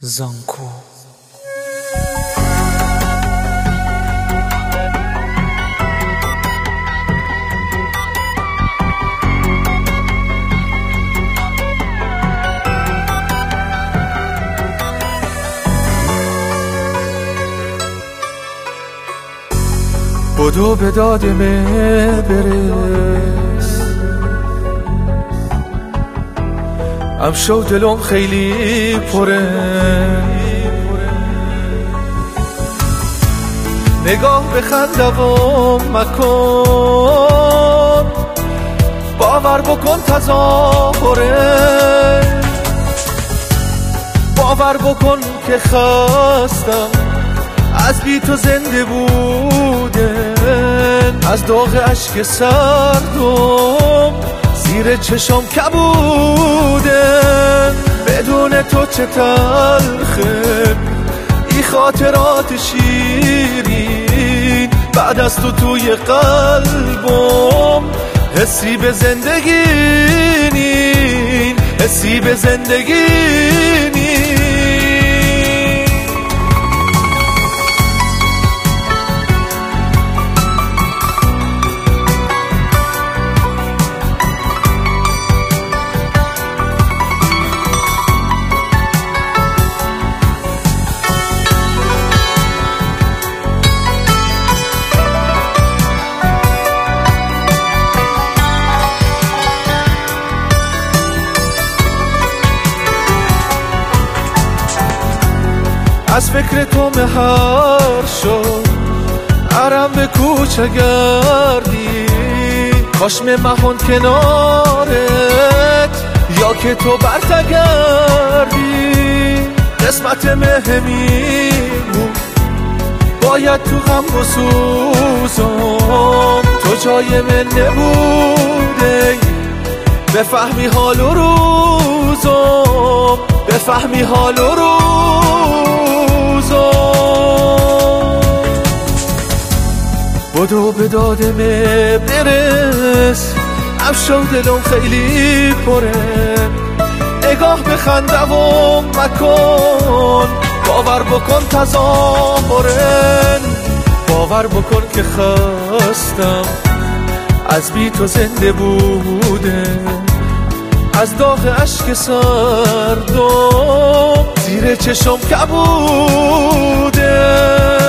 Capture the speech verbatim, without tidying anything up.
زانکو بدو به دادمه برس، امشو دلم خیلی پره، نگاه به خندم مکن، باور بکن تظاهره، باور بکن که خستم از بی تو زنده بودن، از داغ اشک سردم زیر چشم کبودن، بدون تو چه تلخه ای خاطرات شیرین، بعد از تو توی قلبم حسی به زندگی نین، حسی به زندگی نین. از فکر تو مهار شد عرم به کوچه گردی، کاش مهون کنارت یا که تو برتگردی، قسمت مهمیمون باید تو غم بسوزم، تو جای من نبوده بفهمی حال و روزم، بفهمی حال و روزم. بدو به دادمه برس، افشو دلم خیلی پره، نگاه به خندم مکن، باور بکن تظاهرن، باور بکن که خستم از بی تو زنده بوده، از داغ اشک سردم زیر چشم کبوده.